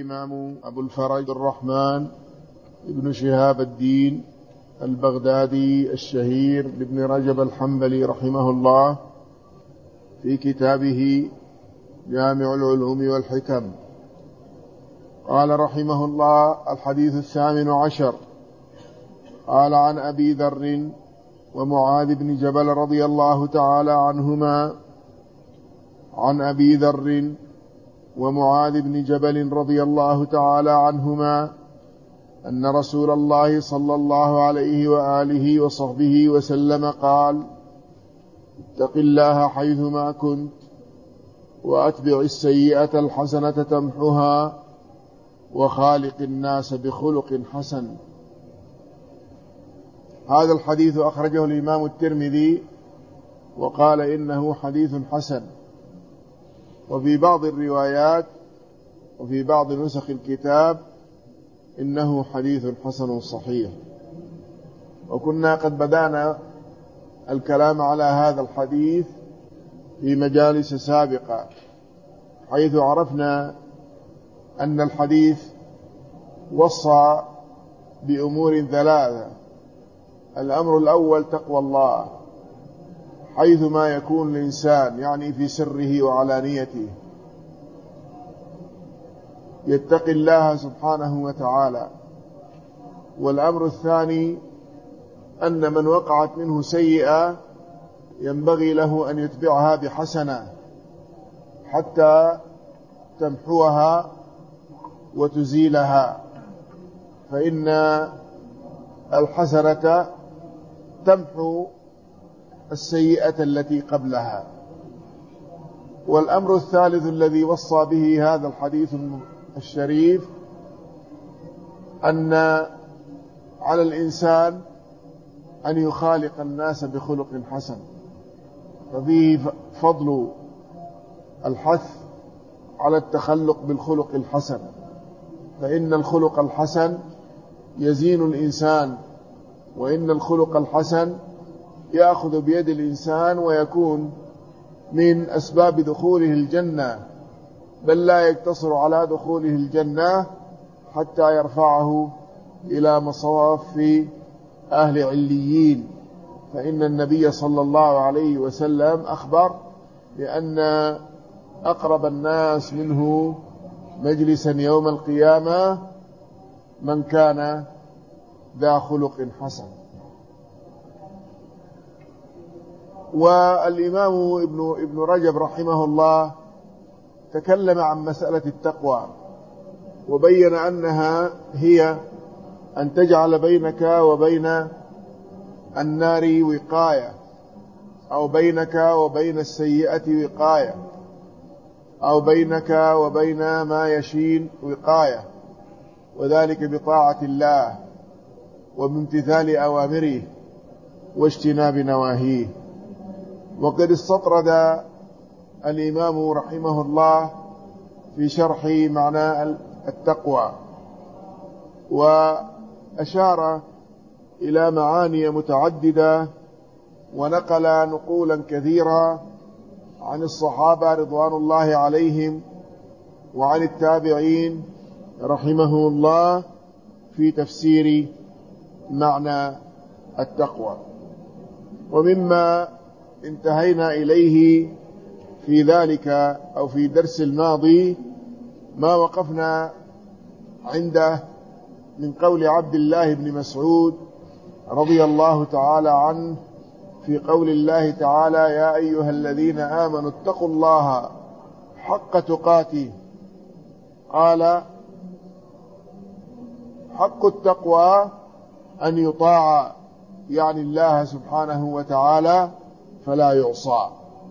الإمام أبو الفرج الرحمن ابن شهاب الدين البغدادي الشهير بابن رجب الحنبلي رحمه الله في كتابه جامع العلوم والحكم قال رحمه الله: الحديث 18. قال: عن أبي ذر ومعاذ بن جبل رضي الله تعالى عنهما عن أبي ذر ومعاذ بن جبل رضي الله تعالى عنهما أن رسول الله صلى الله عليه وآله وصحبه وسلم قال: اتق الله حيثما كنت وأتبع السيئة الحسنة تمحها وخالق الناس بخلق حسن. هذا الحديث أخرجه الإمام الترمذي وقال إنه حديث حسن، وفي بعض الروايات وفي بعض نسخ الكتاب إنه حديث حسن صحيح. وكنا قد بدأنا الكلام على هذا الحديث في مجالس سابقة، حيث عرفنا أن الحديث وصى بأمور ثلاثة. الأمر الأول تقوى الله حيثما يكون الإنسان، يعني في سره وعلانيته، يتقي الله سبحانه وتعالى. والأمر الثاني أن من وقعت منه سيئة ينبغي له أن يتبعها بحسنة حتى تمحوها وتزيلها، فإن الحسنة تمحو السيئة التي قبلها. والأمر الثالث الذي وصى به هذا الحديث الشريف أن على الإنسان أن يخالق الناس بخلق حسن، ففيه فضل الحث على التخلق بالخلق الحسن، فإن الخلق الحسن يزين الإنسان، وإن الخلق الحسن يأخذ بيد الإنسان ويكون من أسباب دخوله الجنة، بل لا يقتصر على دخوله الجنة حتى يرفعه إلى مصاف أهل عليين. فإن النبي صلى الله عليه وسلم أخبر بأن أقرب الناس منه مجلسا يوم القيامة من كان ذا خلق حسن. والإمام ابن رجب رحمه الله تكلم عن مسألة التقوى، وبين أنها هي أن تجعل بينك وبين النار وقاية، أو بينك وبين السيئة وقاية، أو بينك وبين ما يشين وقاية، وذلك بطاعة الله وبامتثال أوامره واجتناب نواهيه. وقد استطرد الإمام رحمه الله في شرح معنى التقوى، وأشار إلى معاني متعددة، ونقل نقولا كثيرة عن الصحابة رضوان الله عليهم وعن التابعين رحمه الله في تفسير معنى التقوى. ومما انتهينا إليه في ذلك أو في درس الماضي ما وقفنا عنده من قول عبد الله بن مسعود رضي الله تعالى عنه في قول الله تعالى: يا أيها الذين آمنوا اتقوا الله حق تقاته. قال: حق التقوى أن يطاع، يعني الله سبحانه وتعالى، فلا يعصى،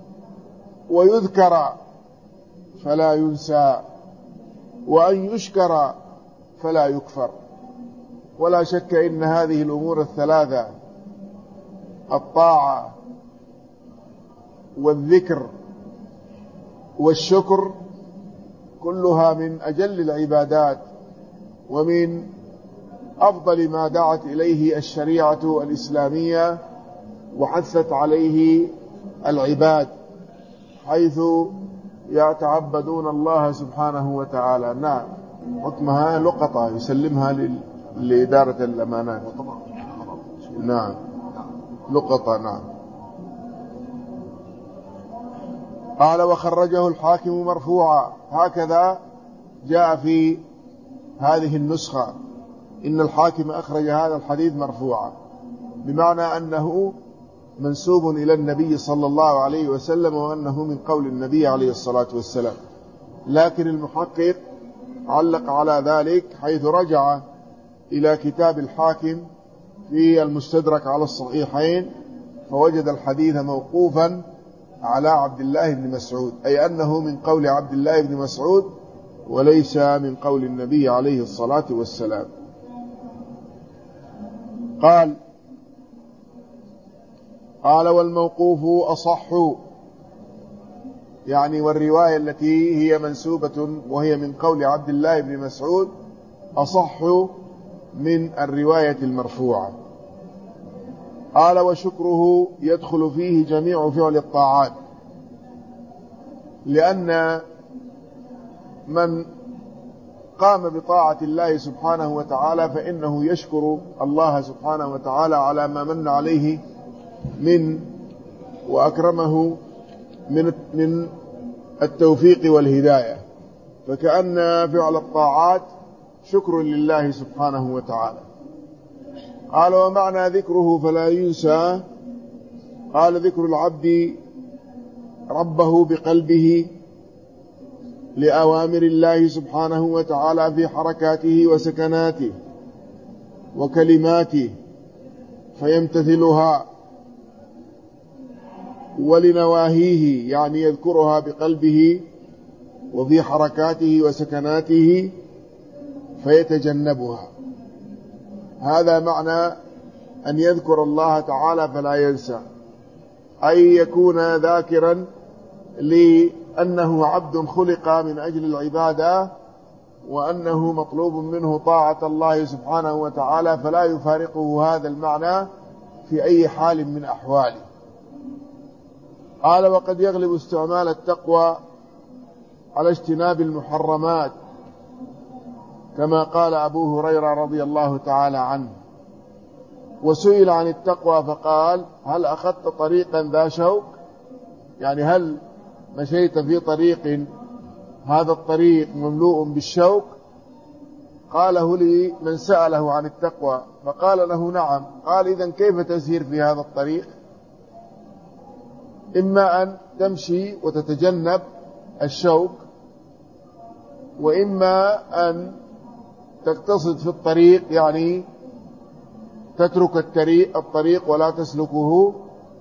ويذكر فلا ينسى، وأن يشكر فلا يكفر. ولا شك إن هذه الأمور الثلاثة، الطاعة والذكر والشكر، كلها من أجل العبادات ومن أفضل ما دعت إليه الشريعة الإسلامية وحثت عليه العباد، حيث يتعبدون الله سبحانه وتعالى. نعم. حكمها لقطة يسلمها لإدارة الأمانات. نعم لقطة. نعم. قال وخرجه الحاكم مرفوعا. هكذا جاء في هذه النسخة إن الحاكم أخرج هذا الحديث مرفوعا، بمعنى أنه منسوب إلى النبي صلى الله عليه وسلم، وأنه من قول النبي عليه الصلاة والسلام. لكن المحقق علق على ذلك حيث رجع إلى كتاب الحاكم في المستدرك على الصحيحين، فوجد الحديث موقوفا على عبد الله بن مسعود، أي أنه من قول عبد الله بن مسعود وليس من قول النبي عليه الصلاة والسلام. قال والموقوف أصح، يعني والرواية التي هي منسوبة وهي من قول عبد الله بن مسعود أصح من الرواية المرفوعة. قال وشكره يدخل فيه جميع فعل الطاعات، لأن من قام بطاعة الله سبحانه وتعالى فإنه يشكر الله سبحانه وتعالى على ما من عليه من وأكرمه من التوفيق والهداية، فكأن فعل الطاعات شكر لله سبحانه وتعالى. قال ومعنى ذكره فلا ينسى، قال ذكر العبد ربه بقلبه لأوامر الله سبحانه وتعالى في حركاته وسكناته وكلماته فيمتثلها، ولنواهيه يعني يذكرها بقلبه وفي حركاته وسكناته فيتجنبها. هذا معنى أن يذكر الله تعالى فلا ينسى، أي يكون ذاكرا لأنه عبد خلق من أجل العبادة، وأنه مطلوب منه طاعة الله سبحانه وتعالى، فلا يفارقه هذا المعنى في أي حال من أحواله. قال وقد يغلب استعمال التقوى على اجتناب المحرمات، كما قال أبو هريرة رضي الله تعالى عنه. وسئل عن التقوى فقال هل أخذت طريقا ذا شوك، يعني هل مشيت في طريق هذا الطريق مملوء بالشوك؟ قاله لي من سأله عن التقوى فقال له نعم. قال إذن كيف تسير في هذا الطريق؟ إما أن تمشي وتتجنب الشوك، وإما أن تقتصد في الطريق، يعني تترك الطريق ولا تسلكه.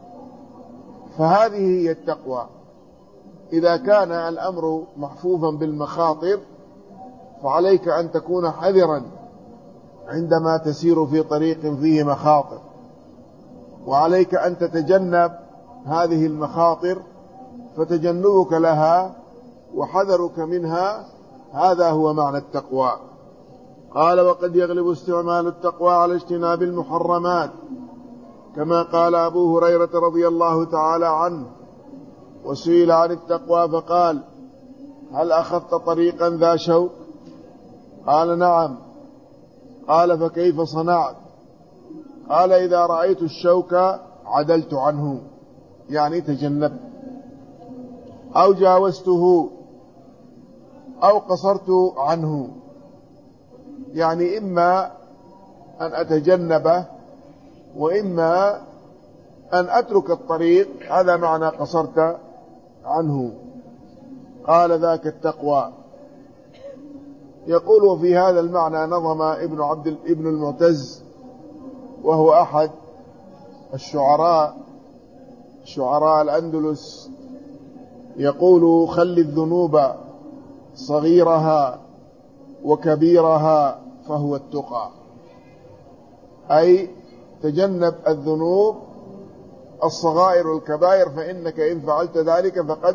فهذه هي التقوى. إذا كان الأمر محفوفا بالمخاطر فعليك أن تكون حذرا عندما تسير في طريق فيه مخاطر، وعليك أن تتجنب هذه المخاطر، فتجنبك لها وحذرك منها هذا هو معنى التقوى. قال وقد يغلب استعمال التقوى على اجتناب المحرمات، كما قال أبو هريرة رضي الله تعالى عنه. وسئل عن التقوى فقال هل أخذت طريقا ذا شوك؟ قال نعم. قال فكيف صنعت؟ قال إذا رأيت الشوك عدلت عنه، يعني تجنبت، أو جاوزته أو قصرت عنه، يعني إما أن أتجنبه وإما أن أترك الطريق، هذا معنى قصرت عنه. قال ذاك التقوى. يقول وفي هذا المعنى نظم ابن المعتز، وهو أحد شعراء الأندلس، يقول خل الذنوب صغيرها وكبيرها فهو التقى، أي تجنب الذنوب الصغائر والكبائر، فإنك إن فعلت ذلك فقد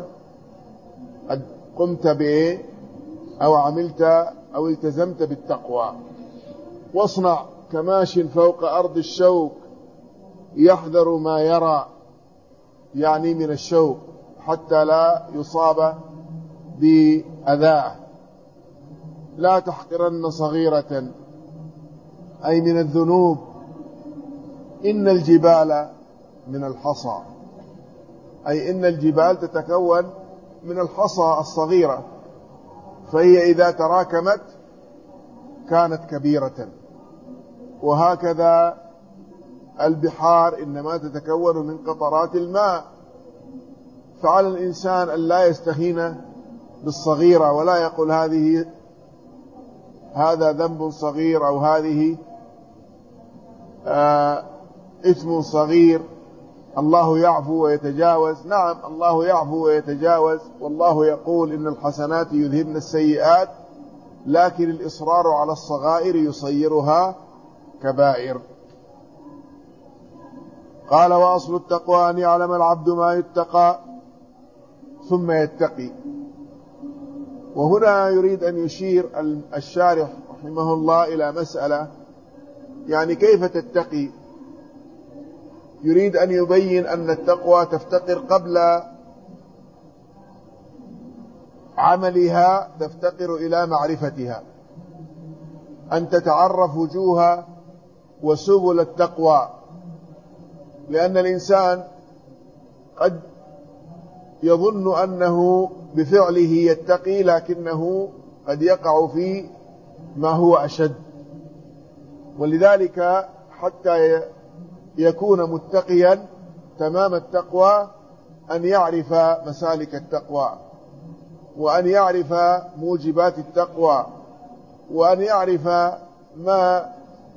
قمت بإيه أو عملت أو التزمت بالتقوى. واصنع كماش فوق أرض الشوك يحذر ما يرى، يعني من الشوك حتى لا يصاب بأذاه. لا تحقرن صغيرة، أي من الذنوب. إن الجبال من الحصى، أي إن الجبال تتكون من الحصى الصغيرة، فهي إذا تراكمت كانت كبيرة. وهكذا البحار إنما تتكون من قطرات الماء، فعلى الإنسان أن لا يستهين بالصغيرة ولا يقول هذا ذنب صغير أو هذه إثم صغير. الله يعفو ويتجاوز، نعم الله يعفو ويتجاوز، والله يقول إن الحسنات يذهبن السيئات، لكن الإصرار على الصغائر يصيرها كبائر. قال: وأصل التقوى أن يعلم العبد ما يتقى ثم يتقي. وهنا يريد أن يشير الشارح رحمه الله إلى مسألة، يعني كيف تتقي؟ يريد أن يبين أن التقوى تفتقر قبل عملها، تفتقر إلى معرفتها، أن تتعرف وجوه وسبل التقوى، لأن الإنسان قد يظن أنه بفعله يتقي، لكنه قد يقع في ما هو أشد. ولذلك حتى يكون متقيا تمام التقوى أن يعرف مسالك التقوى، وأن يعرف موجبات التقوى، وأن يعرف ما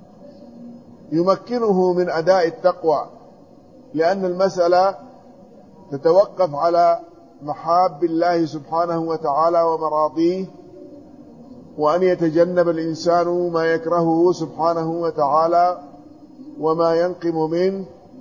يمكنه من أداء التقوى، لأن المسألة تتوقف على محاب الله سبحانه وتعالى ومراضيه، وأن يتجنب الإنسان ما يكرهه سبحانه وتعالى وما ينقم منه.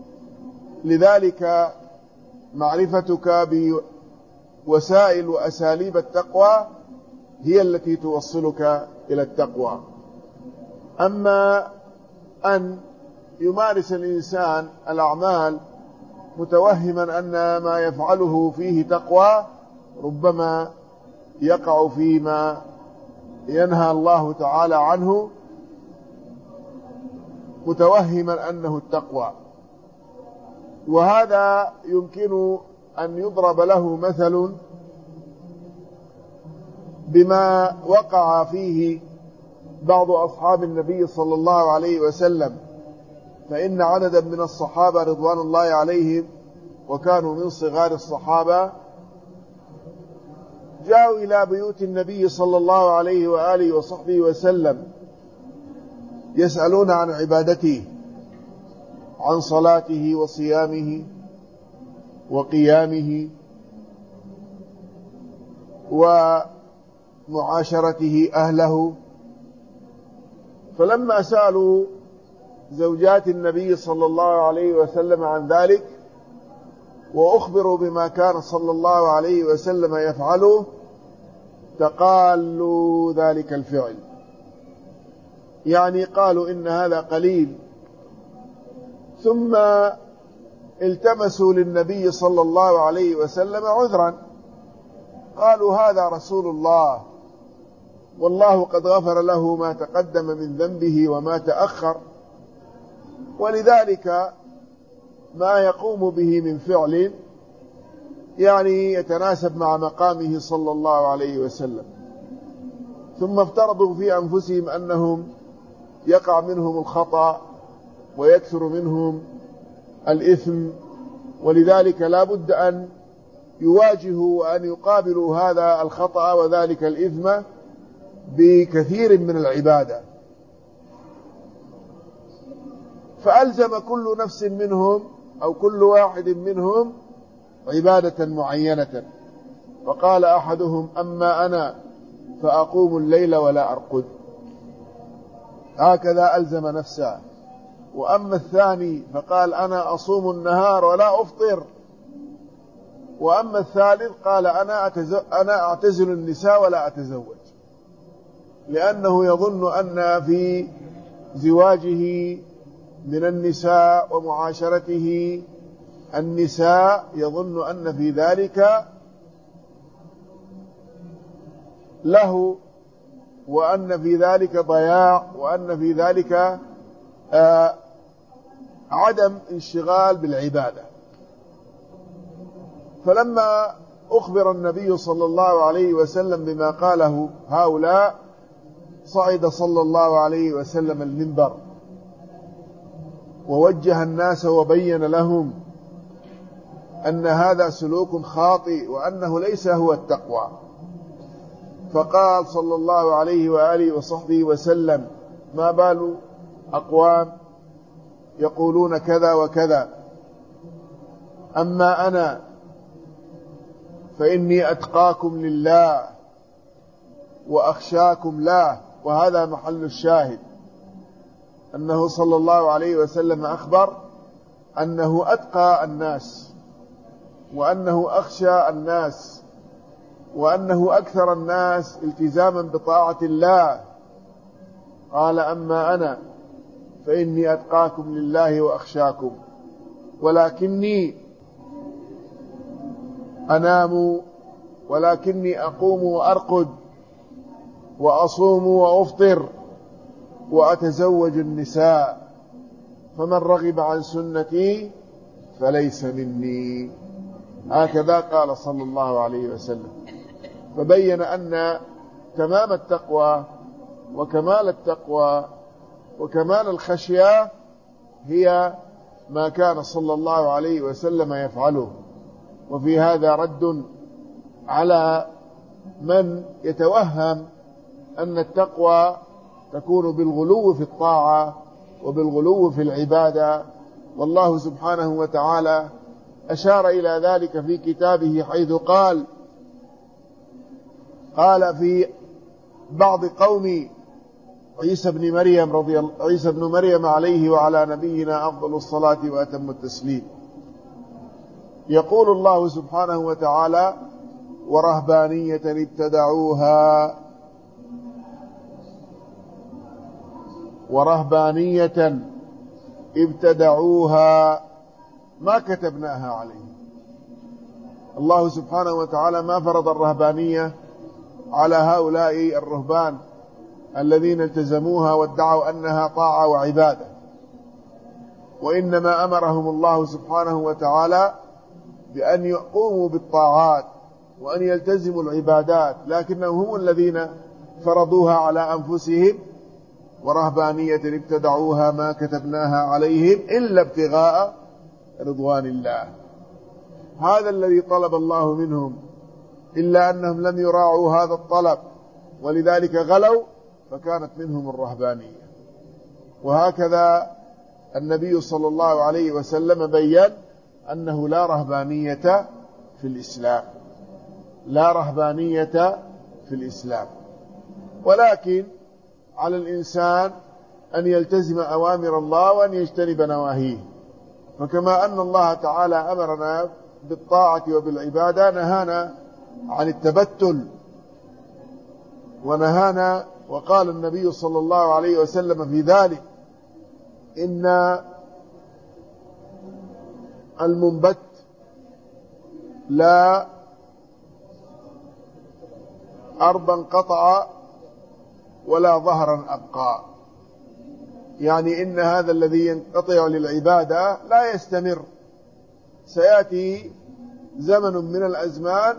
لذلك معرفتك بوسائل وأساليب التقوى هي التي توصلك إلى التقوى. أما أن يمارس الإنسان الأعمال متوهما أن ما يفعله فيه تقوى، ربما يقع فيما ينهى الله تعالى عنه متوهما أنه التقوى. وهذا يمكن أن يضرب له مثل بما وقع فيه بعض أصحاب النبي صلى الله عليه وسلم، فإن عددا من الصحابة رضوان الله عليهم وكانوا من صغار الصحابة جاءوا إلى بيوت النبي صلى الله عليه وآله وصحبه وسلم يسألون عن عبادته، عن صلاته وصيامه وقيامه ومعاشرته أهله. فلما سألوا زوجات النبي صلى الله عليه وسلم عن ذلك وأخبروا بما كان صلى الله عليه وسلم يفعله، تقالوا ذلك الفعل، يعني قالوا إن هذا قليل. ثم التمسوا للنبي صلى الله عليه وسلم عذرا، قالوا هذا رسول الله والله قد غفر له ما تقدم من ذنبه وما تأخر، ولذلك ما يقوم به من فعل يعني يتناسب مع مقامه صلى الله عليه وسلم. ثم افترضوا في أنفسهم أنهم يقع منهم الخطأ ويكثر منهم الإثم، ولذلك لا بد أن يواجهوا وأن يقابلوا هذا الخطأ وذلك الإثم بكثير من العبادة. فألزم كل نفس منهم أو كل واحد منهم عبادة معينة، فقال أحدهم أما أنا فأقوم الليل ولا أرقد، هكذا ألزم نفسه. وأما الثاني فقال أنا أصوم النهار ولا أفطر. وأما الثالث قال أنا أعتزل النساء ولا أتزوج، لأنه يظن أن في زواجه من النساء ومعاشرته النساء يظن أن في ذلك له وأن في ذلك ضياع، وأن في ذلك عدم انشغال بالعبادة. فلما أخبر النبي صلى الله عليه وسلم بما قاله هؤلاء صعد صلى الله عليه وسلم المنبر ووجه الناس وبين لهم أن هذا سلوك خاطئ وأنه ليس هو التقوى. فقال صلى الله عليه وآله وصحبه وسلم: ما بال أقوام يقولون كذا وكذا، أما أنا فإني أتقاكم لله وأخشاكم له. وهذا محل الشاهد، أنه صلى الله عليه وسلم أخبر أنه أتقى الناس، وأنه أخشى الناس، وأنه أكثر الناس التزاما بطاعة الله. قال: أما أنا فإني أتقاكم لله وأخشاكم، ولكني أنام، ولكني أقوم وأرقد وأصوم وأفطر وأتزوج النساء، فمن رغب عن سنتي فليس مني. هكذا قال صلى الله عليه وسلم. فبين أن تمام التقوى وكمال التقوى وكمال الخشية هي ما كان صلى الله عليه وسلم يفعله. وفي هذا رد على من يتوهم أن التقوى تكون بالغلو في الطاعة وبالغلو في العبادة. والله سبحانه وتعالى أشار إلى ذلك في كتابه حيث قال في بعض قوم عيسى بن مريم عليه وعلى نبينا أفضل الصلاة وأتم التسليم. يقول الله سبحانه وتعالى: ورهبانية ابتدعوها ما كتبناها عليهم. الله سبحانه وتعالى ما فرض الرهبانية على هؤلاء الرهبان الذين التزموها وادعوا أنها طاعة وعبادة، وإنما أمرهم الله سبحانه وتعالى بأن يقوموا بالطاعات وأن يلتزموا العبادات، لكنهم هم الذين فرضوها على أنفسهم. ورهبانية ابتدعوها ما كتبناها عليهم إلا ابتغاء رضوان الله. هذا الذي طلب الله منهم، إلا أنهم لم يراعوا هذا الطلب، ولذلك غلوا فكانت منهم الرهبانية. وهكذا النبي صلى الله عليه وسلم بيّن أنه لا رهبانية في الإسلام، لا رهبانية في الإسلام، ولكن على الإنسان أن يلتزم أوامر الله وأن يجتنب نواهيه. فكما أن الله تعالى أمرنا بالطاعة وبالعبادة، نهانا عن التبتل، ونهانا، وقال النبي صلى الله عليه وسلم في ذلك: إن المنبت لا أرضا قطع ولا ظهرا أبقى. يعني إن هذا الذي ينقطع للعبادة لا يستمر، سيأتي زمن من الأزمان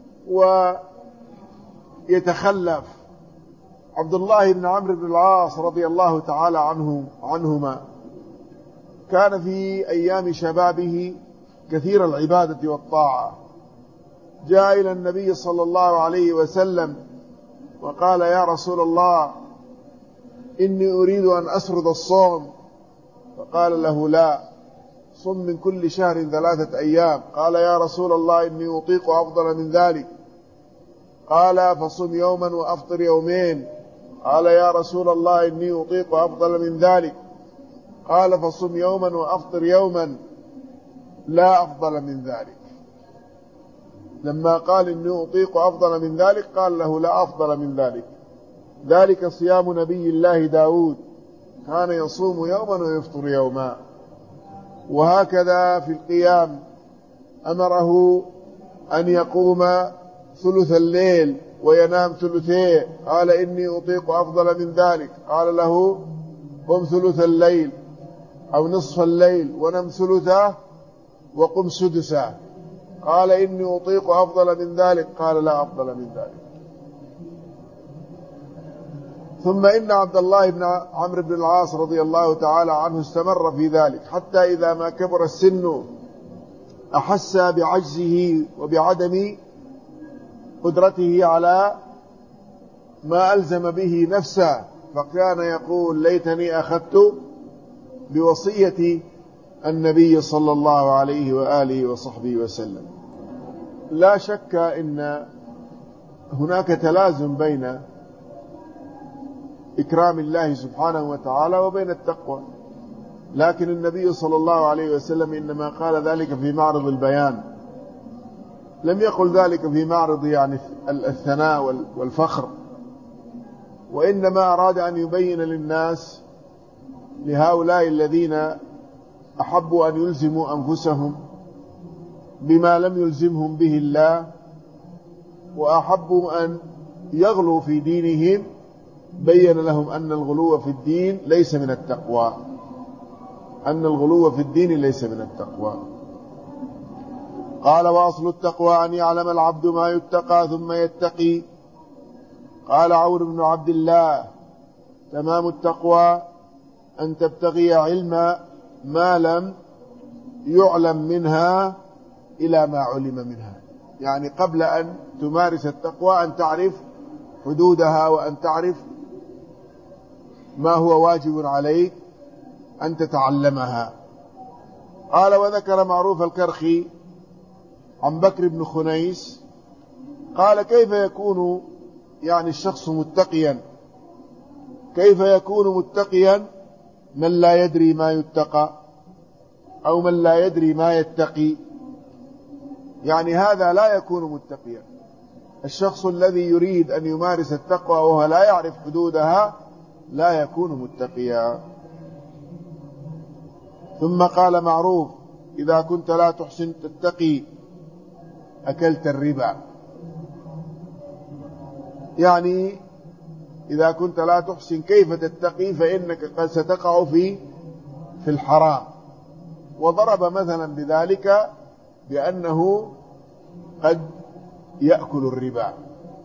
ويتخلف. عبد الله بن عمرو بن العاص رضي الله تعالى عنهما كان في أيام شبابه كثير العبادة والطاعة. جاء إلى النبي صلى الله عليه وسلم وقال: يا رسول الله، إني أريد أن أسرد الصوم. فقال له: لا، صم من كل شهر 3 أيام. قال: يا رسول الله، إني أطيق أفضل من ذلك. قال: فصم يوما وأفطر يومين. قال: يا رسول الله، إني أطيق أفضل من ذلك. قال: فصم يوما وأفطر يوما. لا أفضل من ذلك. لما قال: إني أطيق أفضل من ذلك، قال له: لا أفضل من ذلك. ذلك صيام نبي الله داود، كان يصوم يوما ويفطر يوما. وهكذا في القيام أمره أن يقوم ثلث الليل وينام ثلثيه، قال إني أطيق أفضل من ذلك، قال له قم ثلث الليل أو نصف الليل ونم ثلثه وقم سدسه، قال إني أطيق أفضل من ذلك، قال لا أفضل من ذلك. ثم إن عبد الله بن عمرو بن العاص رضي الله تعالى عنه استمر في ذلك حتى إذا ما كبر السن أحس بعجزه وبعدم قدرته على ما ألزم به نفسه، فكان يقول ليتني أخذت بوصية النبي صلى الله عليه وآله وصحبه وسلم. لا شك إن هناك تلازم بين إكرام الله سبحانه وتعالى وبين التقوى، لكن النبي صلى الله عليه وسلم إنما قال ذلك في معرض البيان، لم يقل ذلك في معرض يعني الثناء والفخر، وإنما أراد أن يبين للناس، لهؤلاء الذين أحبوا أن يلزموا أنفسهم بما لم يلزمهم به الله وأحبوا أن يغلوا في دينهم، بين لهم أن الغلو في الدين ليس من التقوى، أن الغلو في الدين ليس من التقوى. قال وأصل التقوى أن يعلم العبد ما يتقى ثم يتقي. قال عون بن عبد الله تمام التقوى أن تبتغي علم ما لم يعلم منها إلى ما علم منها، يعني قبل أن تمارس التقوى أن تعرف حدودها وأن تعرف ما هو واجب عليك أن تتعلمها. قال وذكر معروف الكرخي عن بكر بن خنيس قال كيف يكون يعني الشخص متقيا، كيف يكون متقيا من لا يدري ما يتقى أو من لا يدري ما يتقي، يعني هذا لا يكون متقيا. الشخص الذي يريد أن يمارس التقوى وهو لا يعرف حدودها لا يكون متقيا. ثم قال معروف إذا كنت لا تحسن تتقي أكلت الربا، يعني إذا كنت لا تحسن كيف تتقي فإنك قد ستقع في الحرام. وضرب مثلا بذلك بأنه قد يأكل الربا،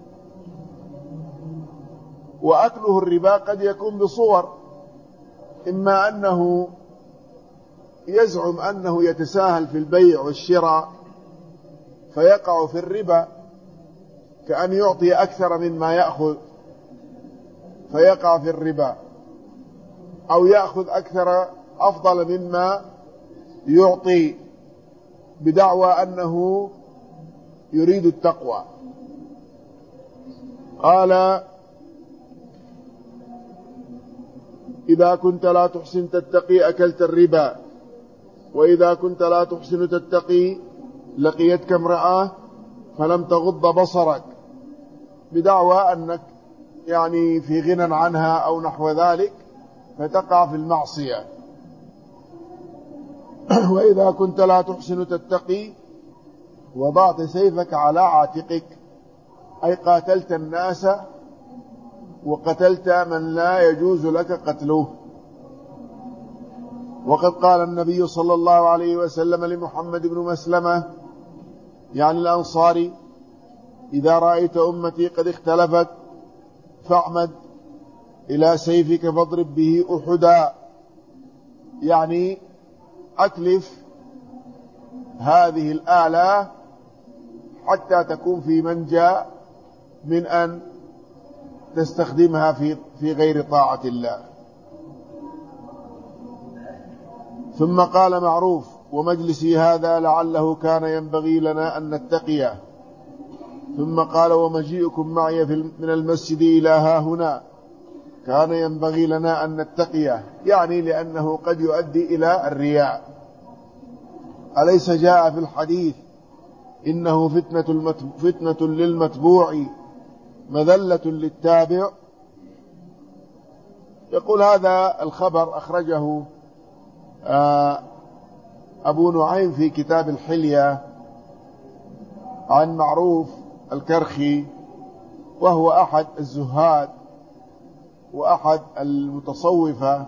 وأكله الربا قد يكون بصور، إما أنه يزعم أنه يتساهل في البيع والشراء فيقع في الربا، كأن يعطي أكثر مما يأخذ فيقع في الربا، أو يأخذ أكثر أفضل مما يعطي بدعوى أنه يريد التقوى. قال إذا كنت لا تحسن تتقي أكلت الربا، وإذا كنت لا تحسن تتقي لقيتك امرأة فلم تغض بصرك، بدعوى أنك يعني في غنى عنها أو نحو ذلك فتقع في المعصية. وإذا كنت لا تحسن تتقي وضعت سيفك على عاتقك، أي قاتلت الناس وقتلت من لا يجوز لك قتله. وقد قال النبي صلى الله عليه وسلم لمحمد بن مسلمة يعني الأنصاري إذا رأيت أمتي قد اختلفت فاعمد إلى سيفك فاضرب به أحدا، يعني أتلف هذه الآلة حتى تكون في منجى من أن تستخدمها في غير طاعة الله. ثم قال معروف ومجلسي هذا لعله كان ينبغي لنا أن نتقيه. ثم قال ومجيئكم معي من المسجد إلى ها هنا كان ينبغي لنا أن نتقيه، يعني لأنه قد يؤدي إلى الرياء. أليس جاء في الحديث إنه فتنة للمتبوع مذلة للتابع؟ يقول هذا الخبر أخرجه أبو نعيم في كتاب الحلية عن معروف الكرخي وهو أحد الزهاد وأحد المتصوفة،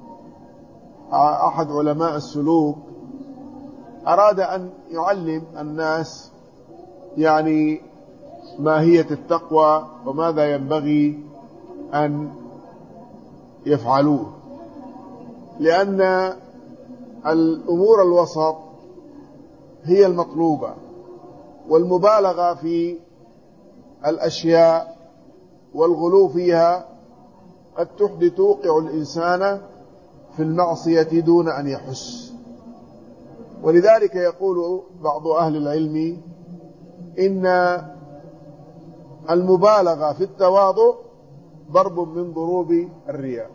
أحد علماء السلوك، أراد أن يعلم الناس يعني ماهية التقوى وماذا ينبغي أن يفعلوه، لأن الأمور الوسط هي المطلوبة، والمبالغة في الأشياء والغلو فيها قد توقع الإنسان في المعصية دون أن يحس. ولذلك يقول بعض أهل العلم إن المبالغة في التواضع ضرب من ضروب الرياء،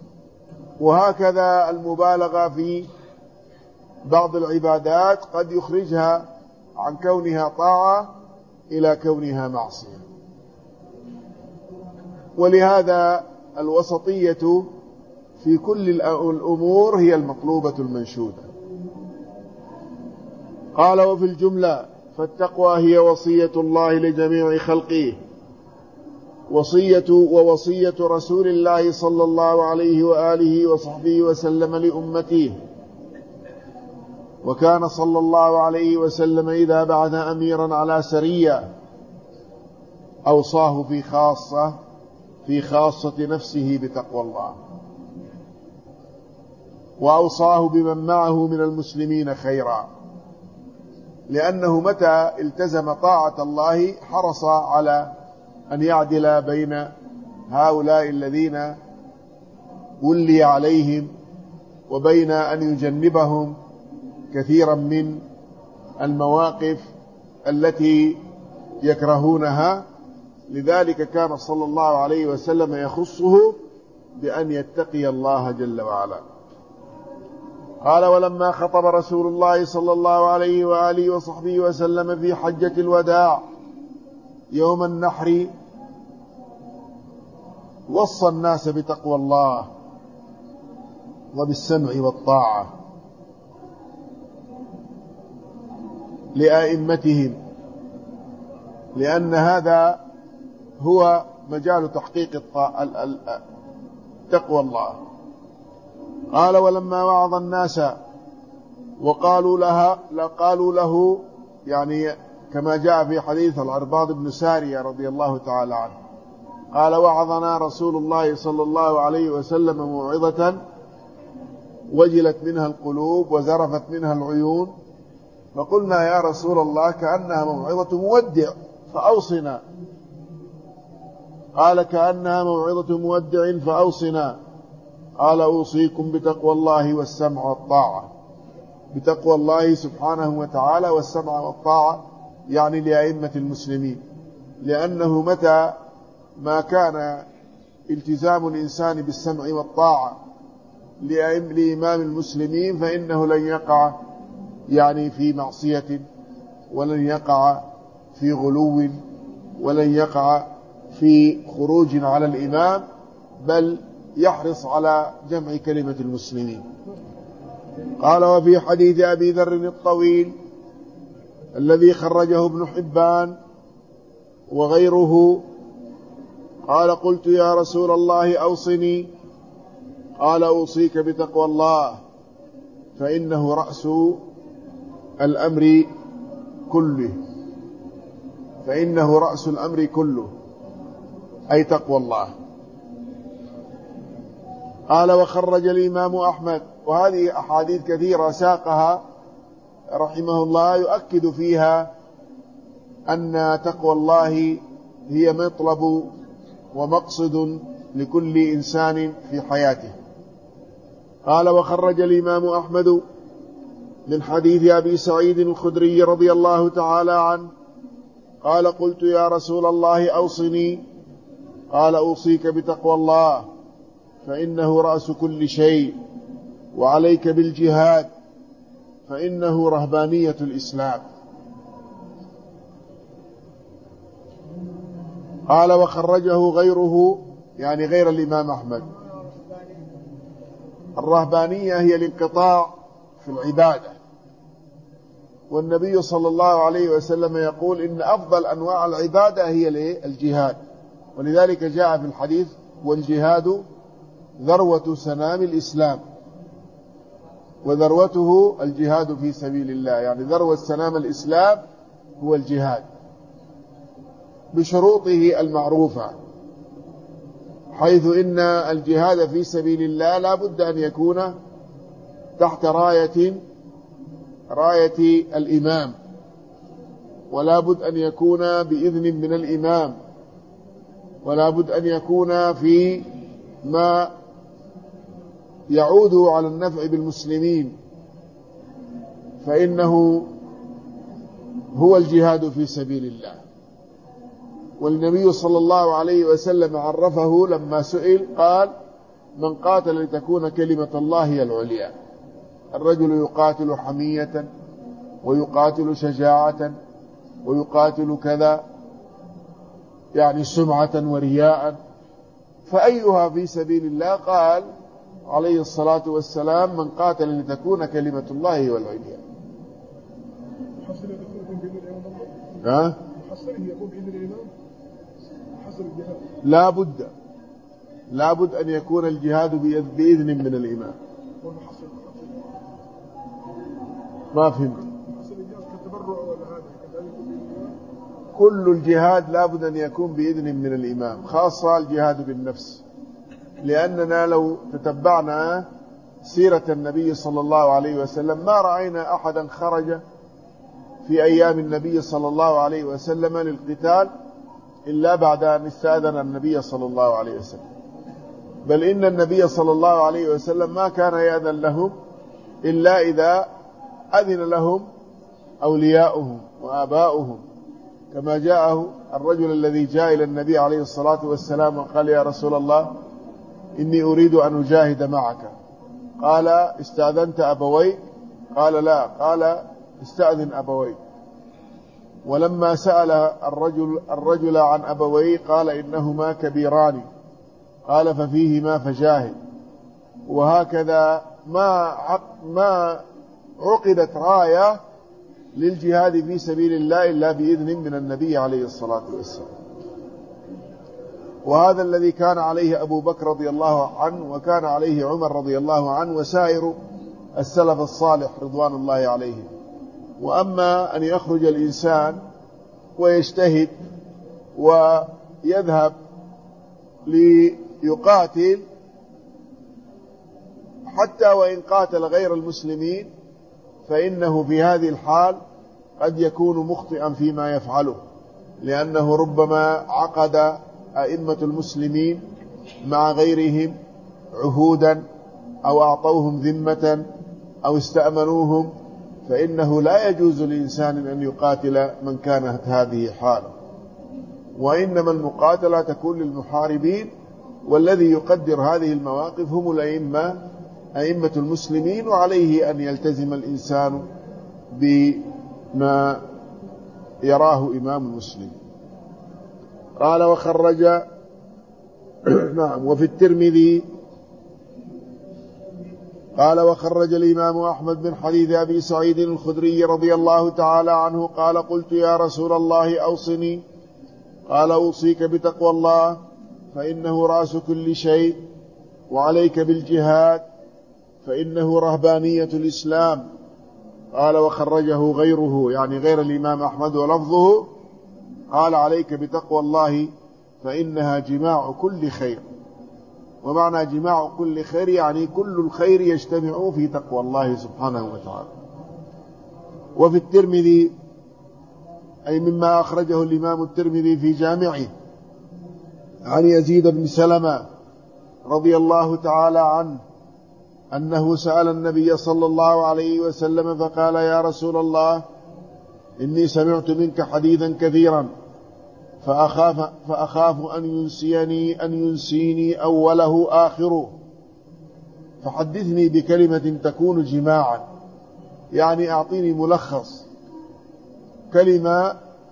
وهكذا المبالغة في بعض العبادات قد يخرجها عن كونها طاعة إلى كونها معصية. ولهذا الوسطية في كل الأمور هي المطلوبة المنشودة. قال: وفي الجملة فالتقوى هي وصية الله لجميع خلقه، ووصية رسول الله صلى الله عليه وآله وصحبه وسلم لأمته. وكان صلى الله عليه وسلم إذا بعث أميرا على سرية أوصاه في خاصة نفسه بتقوى الله، وأوصاه بمن معه من المسلمين خيرا، لأنه متى التزم طاعة الله حرص على أن يعدل بين هؤلاء الذين ولي عليهم وبين أن يجنبهم كثيرا من المواقف التي يكرهونها. لذلك كان صلى الله عليه وسلم يخصه بأن يتقي الله جل وعلا. قال: ولما خطب رسول الله صلى الله عليه وآله وصحبه وسلم في حجة الوداع يوم النحر وصى الناس بتقوى الله وبالسمع والطاعة لأئمتهم، لأن هذا هو مجال تحقيق تقوى الله. قال: ولما وعظ الناس قالوا له يعني كما جاء في حديث العرباض بن سارية رضي الله تعالى عنه، قال: وعظنا رسول الله صلى الله عليه وسلم موعظة وجلت منها القلوب وزرفت منها العيون، فقلنا يا رسول الله كأنها موعظة مودع فأوصنا. قال: كأنها موعظة مودع فأوصنا. قال: أوصيكم بتقوى الله والسمع والطاعة، بتقوى الله سبحانه وتعالى والسمع والطاعة يعني لأئمة المسلمين، لأنه متى ما كان التزام الإنسان بالسمع والطاعة لإمام المسلمين فإنه لن يقع يعني في معصية، ولن يقع في غلو، ولن يقع في خروج على الإمام، بل يحرص على جمع كلمة المسلمين. قال: وفي حديث أبي ذر الطويل الذي خرجه ابن حبان وغيره قال: قلت يا رسول الله أوصني. قال: أوصيك بتقوى الله فإنه رأس الأمر كله، فإنه رأس الأمر كله، أي تقوى الله. قال: وخرج الإمام أحمد، وهذه أحاديث كثيرة ساقها رحمه الله يؤكد فيها أن تقوى الله هي مطلب ومقصد لكل إنسان في حياته. قال: وخرج الإمام أحمد من حديث أبي سعيد الخدري رضي الله تعالى عنه قال: قلت يا رسول الله أوصني. قال: أوصيك بتقوى الله فإنه رأس كل شيء، وعليك بالجهاد فإنه رهبانية الإسلام. قال: وخرجه غيره يعني غير الإمام أحمد. الرهبانية هي الانقطاع في العبادة، والنبي صلى الله عليه وسلم يقول إن أفضل أنواع العبادة هي الجهاد، ولذلك جاء في الحديث: والجهاد ذروة سنام الإسلام، وذروته الجهاد في سبيل الله، يعني ذروة سنام الإسلام هو الجهاد بشروطه المعروفة، حيث إن الجهاد في سبيل الله لا بد أن يكون تحت راية الإمام، ولا بد أن يكون بإذن من الإمام، ولا بد أن يكون في ما يعود على النفع بالمسلمين، فإنه هو الجهاد في سبيل الله. والنبي صلى الله عليه وسلم عرفه لما سئل قال: من قاتل لتكون كلمة الله هي العليا. الرجل يقاتل حمية، ويقاتل شجاعة، ويقاتل كذا، يعني سمعة ورياء، فأيها في سبيل الله؟ قال عليه الصلاة والسلام: من قاتل لتكون كلمة الله هي العليا. لا بد أن يكون الجهاد بإذن من الإمام. ما فهمت. كل الجهاد لا بد أن يكون بإذن من الإمام، خاصة الجهاد بالنفس، لأننا لو تتبعنا سيرة النبي صلى الله عليه وسلم ما رأينا أحدا خرج في أيام النبي صلى الله عليه وسلم للقتال إلا بعد أن استأذن النبي صلى الله عليه وسلم، بل إن النبي صلى الله عليه وسلم ما كان يأذن لهم إلا إذا أذن لهم أولياؤهم وآباؤهم، كما جاءه الرجل الذي جاء إلى النبي عليه الصلاة والسلام وقال: يا رسول الله، إني أريد أن أجاهد معك. قال: استأذنت أبويك؟ قال: لا. قال: استأذن أبويك. ولما سأل الرجل عن أبويه قال: إنهما كبيران. قال: ففيهما فجاهد. وهكذا ما عقدت راية للجهاد في سبيل الله إلا بإذن من النبي عليه الصلاة والسلام. وهذا الذي كان عليه أبو بكر رضي الله عنه، وكان عليه عمر رضي الله عنه، وسائر السلف الصالح رضوان الله عليهم. وأما أن يخرج الإنسان ويجتهد ويذهب ليقاتل حتى وإن قاتل غير المسلمين، فإنه في هذه الحال قد يكون مخطئا فيما يفعله، لأنه ربما عقد أئمة المسلمين مع غيرهم عهودا، أو أعطوهم ذمة، أو استأمنوهم، فإنه لا يجوز لإنسان أن يقاتل من كانت هذه حاله، وإنما المقاتلة تكون للمحاربين، والذي يقدر هذه المواقف هم أئمة المسلمين، وعليه أن يلتزم الإنسان بما يراه إمام المسلمين. قال: وخرج نعم. وفي الترمذي قال: وخرج الإمام أحمد من حديث أبي سعيد الخدري رضي الله تعالى عنه قال: قلت: يا رسول الله أوصني. قال: أوصيك بتقوى الله، فإنه رأس كل شيء، وعليك بالجهاد، فإنه رهبانية الإسلام. قال: وخرجه غيره، يعني غير الإمام أحمد، ولفظه قال: عليك بتقوى الله، فإنها جماع كل خير. ومعنى جماع كل خير يعني كل الخير يجتمع في تقوى الله سبحانه وتعالى. وفي الترمذي، أي مما أخرجه الإمام الترمذي في جامعه، عن يزيد بن سلمة رضي الله تعالى عنه أنه سأل النبي صلى الله عليه وسلم فقال: يا رسول الله، إني سمعت منك حديثا كثيرا، فأخاف أن ينسيني أوله آخره، فحدثني بكلمة تكون جماعا، يعني أعطيني ملخص، كلمة،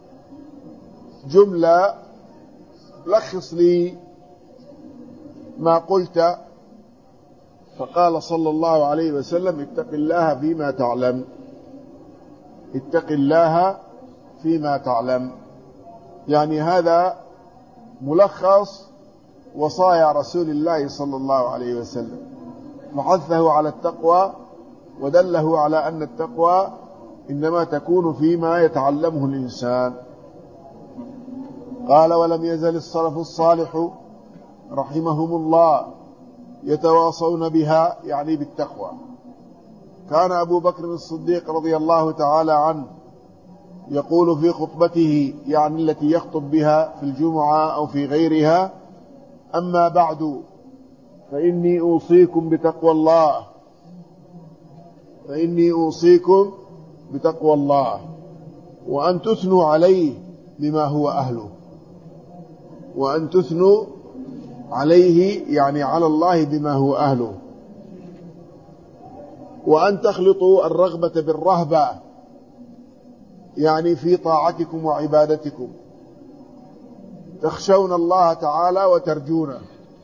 جملة، لخص لي ما قلت. فقال صلى الله عليه وسلم: اتق الله فيما تعلم، اتق الله فيما تعلم. يعني هذا ملخص وصايا رسول الله صلى الله عليه وسلم، فحثه على التقوى ودله على أن التقوى إنما تكون فيما يتعلمه الإنسان. قال: ولم يزل السلف الصالح رحمهم الله يتواصون بها، يعني بالتقوى. كان أبو بكر الصديق رضي الله تعالى عنه يقول في خطبته، يعني التي يخطب بها في الجمعة أو في غيرها: أما بعد فإني أوصيكم بتقوى الله، فإني أوصيكم بتقوى الله، وأن تثنوا عليه بما هو أهله، وأن تثنوا عليه يعني على الله بما هو أهله، وأن تخلطوا الرغبة بالرهبة، يعني في طاعتكم وعبادتكم، تخشون الله تعالى وترجونه،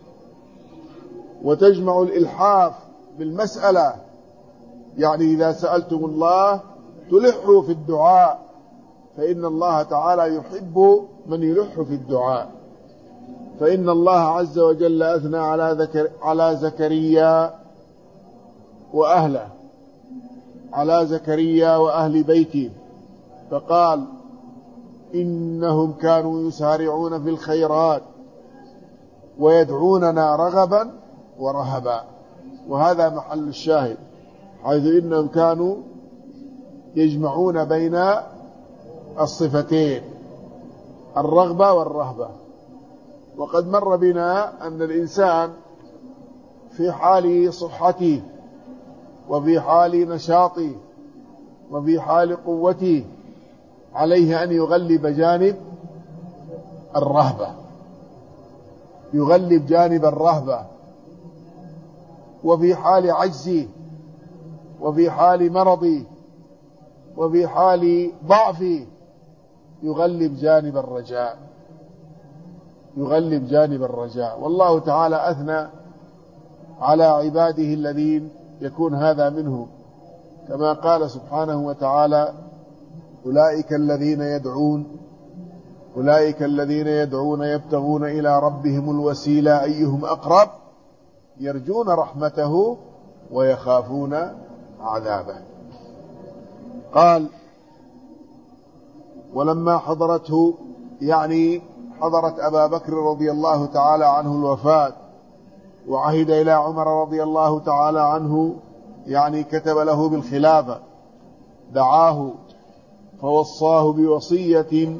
وتجمع الإلحاف بالمسألة، يعني إذا سألتم الله تلحوا في الدعاء، فإن الله تعالى يحب من يلح في الدعاء. فإن الله عز وجل أثنى على زكريا وأهله، على زكريا وأهل بيته، فقال: إنهم كانوا يسارعون في الخيرات ويدعوننا رغبا ورهبا. وهذا محل الشاهد، حيث إنهم كانوا يجمعون بين الصفتين، الرغبة والرهبة. وقد مر بنا أن الإنسان في حال صحته وفي حال نشاطه وفي حال قوته عليه أن يغلب جانب الرهبة، يغلب جانب الرهبة، وفي حال عجزه وفي حال مرضه وفي حال ضعفه يغلب جانب الرجاء، يغلب جانب الرجاء. والله تعالى أثنى على عباده الذين يكون هذا منهم، كما قال سبحانه وتعالى: أولئك الذين يدعون يبتغون إلى ربهم الوسيلة أيهم أقرب يرجون رحمته ويخافون عذابه. قال: ولما حضرته، يعني حضرت أبا بكر رضي الله تعالى عنه الوفاة، وعهد إلى عمر رضي الله تعالى عنه، يعني كتب له بالخلافة، دعاه فوصاه بوصية،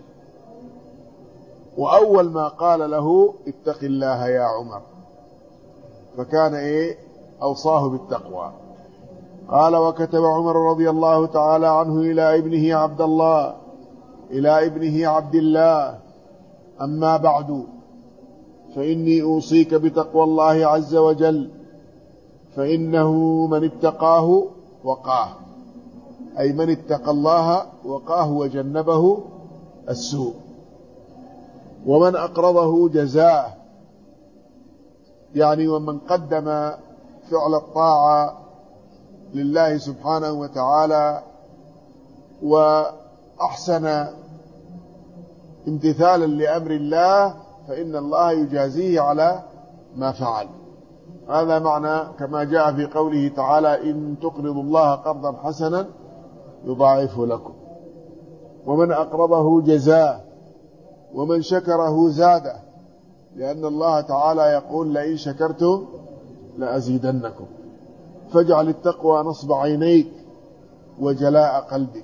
وأول ما قال له: اتق الله يا عمر، فكان أوصاه بالتقوى. قال: وكتب عمر رضي الله تعالى عنه إلى ابنه عبد الله: أما بعد فإني أوصيك بتقوى الله عز وجل، فإنه من اتقاه وقاه، أي من اتقى الله وقاه وجنبه السوء، ومن أقرضه جزاه، يعني ومن قدم فعل الطاعة لله سبحانه وتعالى وأحسن امتثالا لأمر الله، فإن الله يجازيه على ما فعل. هذا معنى كما جاء في قوله تعالى: إن تقرضوا الله قرضا حسنا يضاعفه لكم. ومن أقرضه جزاه، ومن شكره زاده، لأن الله تعالى يقول: لئن شكرتم لأزيدنكم. فاجعل التقوى نصب عينيك وجلاء قلبك.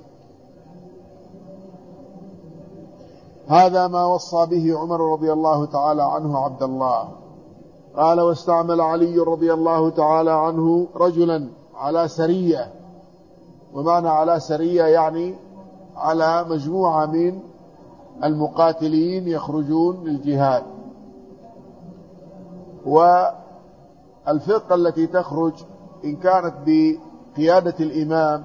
هذا ما وصى به عمر رضي الله تعالى عنه عبد الله. قال: واستعمل علي رضي الله تعالى عنه رجلا على سرية. ومعنى على سرية يعني على مجموعة من المقاتلين يخرجون للجهاد. والفرقة التي تخرج إن كانت بقيادة الإمام،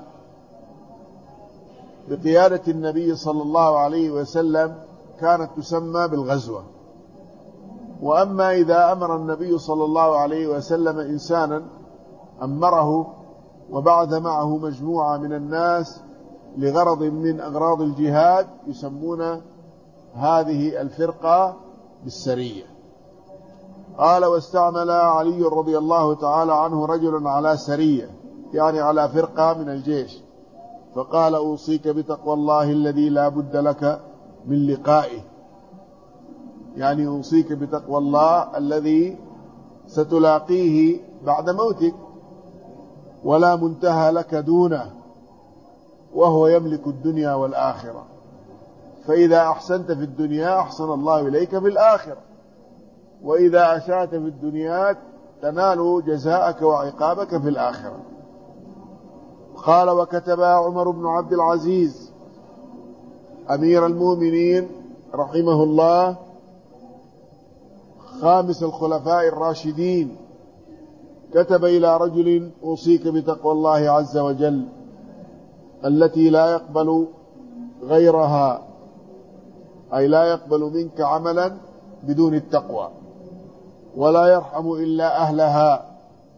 بقيادة النبي صلى الله عليه وسلم، كانت تسمى بالغزوة. وأما إذا أمر النبي صلى الله عليه وسلم إنسانا أمره وبعث معه مجموعة من الناس لغرض من أغراض الجهاد، يسمون هذه الفرقة بالسرية. قال واستعمل علي رضي الله تعالى عنه رجلا على سرية، يعني على فرقة من الجيش، فقال أوصيك بتقوى الله الذي لا بد لك من لقائه، يعني أوصيك بتقوى الله الذي ستلاقيه بعد موتك ولا منتهى لك دونه، وهو يملك الدنيا والآخرة، فإذا أحسنت في الدنيا أحسن الله إليك في الآخرة، وإذا أسأت في الدنيا تنال جزاءك وعقابك في الآخرة. قال وكتب عمر بن عبد العزيز أمير المؤمنين رحمه الله خامس الخلفاء الراشدين، كتب إلى رجل أوصيك بتقوى الله عز وجل التي لا يقبل غيرها، أي لا يقبل منك عملا بدون التقوى، ولا يرحم إلا أهلها،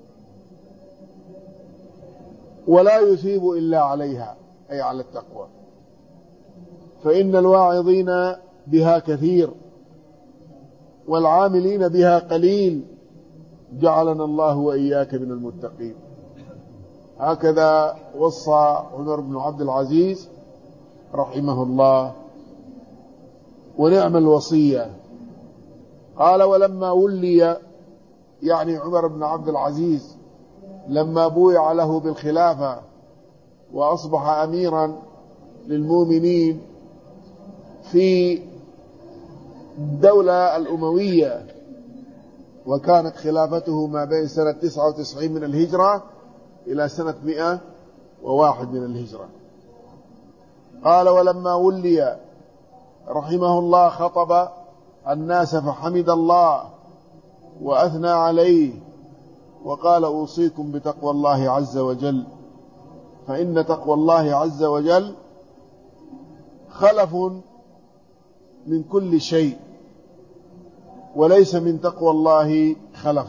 ولا يثيب إلا عليها، أي على التقوى، فإن الواعظين بها كثير والعاملين بها قليل، جعلنا الله وإياك من المتقين. هكذا وصى عمر بن عبد العزيز رحمه الله، ونعم الوصية. قال ولما ولي، يعني عمر بن عبد العزيز لما بويع له بالخلافة وأصبح أميرا للمؤمنين في الدولة الأموية، وكانت خلافته ما بين سنة 99 من الهجرة إلى سنة 101 من الهجرة. قال ولما ولي رحمه الله خطب الناس فحمد الله وأثنى عليه، وقال أوصيكم بتقوى الله عز وجل، فإن تقوى الله عز وجل خلف من كل شيء، وليس من تقوى الله خلف،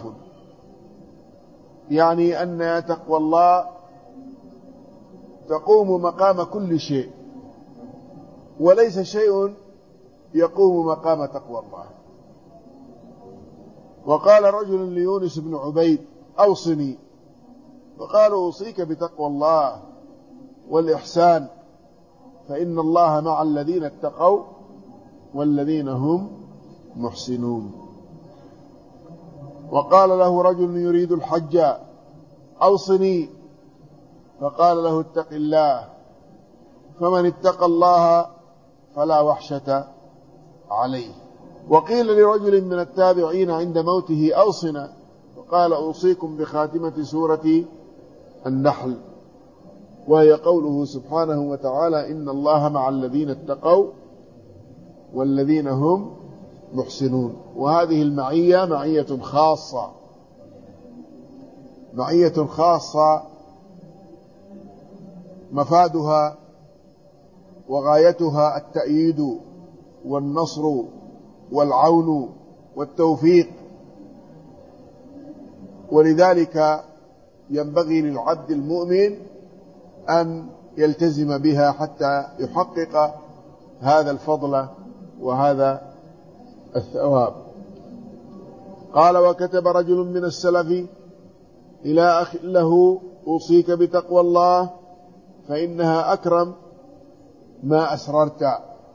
يعني أن تقوى الله تقوم مقام كل شيء، وليس شيء يقوم مقام تقوى الله. وقال رجل ليونس بن عبيد أوصني، فقال أوصيك بتقوى الله والإحسان، فإن الله مع الذين اتقوا والذين هم محسنون. وقال له رجل يريد الحج أوصني، فقال له اتق الله، فمن اتقى الله فلا وحشة عليه. وقيل لرجل من التابعين عند موته أوصنا، فقال أوصيكم بخاتمة سورة النحل، وهي قوله سبحانه وتعالى إن الله مع الذين اتقوا والذين هم محسنون. وهذه المعية معية خاصة، معية خاصة مفادها وغايتها التأييد والنصر والعون والتوفيق، ولذلك ينبغي للعبد المؤمن أن يلتزم بها حتى يحقق هذا الفضل وهذا الثواب. قال وكتب رجل من السلف إلى أخ له أوصيك بتقوى الله، فإنها أكرم ما أسررت